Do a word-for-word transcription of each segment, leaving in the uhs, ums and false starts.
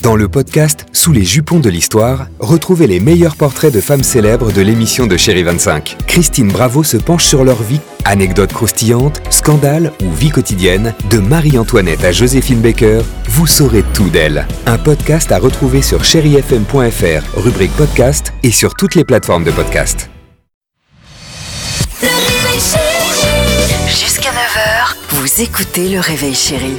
Dans le podcast Sous les jupons de l'histoire, retrouvez les meilleurs portraits de femmes célèbres de l'émission de Chérie vingt-cinq. Christine Bravo se penche sur leur vie, anecdotes croustillantes, scandales ou vie quotidienne, de Marie-Antoinette à Joséphine Baker, vous saurez tout d'elle. Un podcast à retrouver sur chéri f m point f r, rubrique podcast et sur toutes les plateformes de podcast. Jusqu'à neuf heures, vous écoutez Le Réveil Chéri.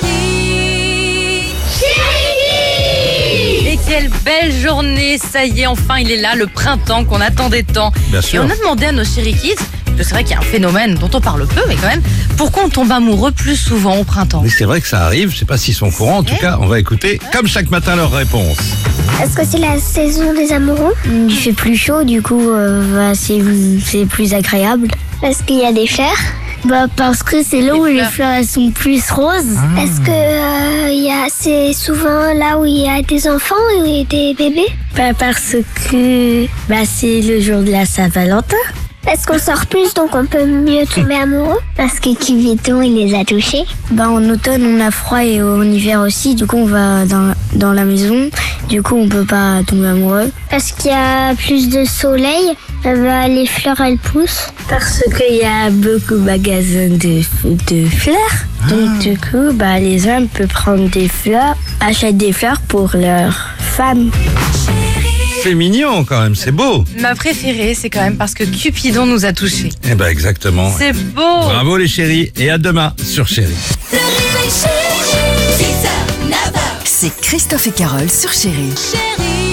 Et quelle belle journée, ça y est, enfin il est là, le printemps qu'on attendait tant. Bien sûr. Et on a demandé à nos chéri kids, parce que c'est vrai qu'il y a un phénomène dont on parle peu, mais quand même, pourquoi on tombe amoureux plus souvent au printemps? Oui, c'est vrai que ça arrive, je sais pas s'ils sont au courant, en tout cas, on va écouter, comme chaque matin, leur réponse. Est-ce que c'est la saison des amoureux? Il fait plus chaud, du coup, euh, bah, c'est, c'est plus agréable. Parce qu'il y a des fleurs? Bah, parce que c'est là Les où les fleurs. fleurs elles sont plus roses. Est-ce que euh, il y a, c'est souvent là où il y a des enfants et des bébés? Bah, parce que bah, c'est le jour de la Saint-Valentin. Est-ce qu'on sort plus donc on peut mieux tomber amoureux? Parce que Cupidon, il les a touchés. Bah, en automne, on a froid et en hiver aussi. Du coup, on va dans, dans la maison. Du coup, on peut pas tomber amoureux. Parce qu'il y a plus de soleil, euh, bah, les fleurs elles poussent. Parce qu'il y a beaucoup de magasins de, de fleurs. Donc, du coup, bah, les hommes peuvent prendre des fleurs, achètent des fleurs pour leurs femmes. C'est mignon quand même, c'est beau. Ma préférée, c'est quand même parce que Cupidon nous a touchés. Eh ben exactement. C'est beau. Bravo les chéris, et à demain sur Chéri. C'est Christophe et Carole sur Chéri. Chéri.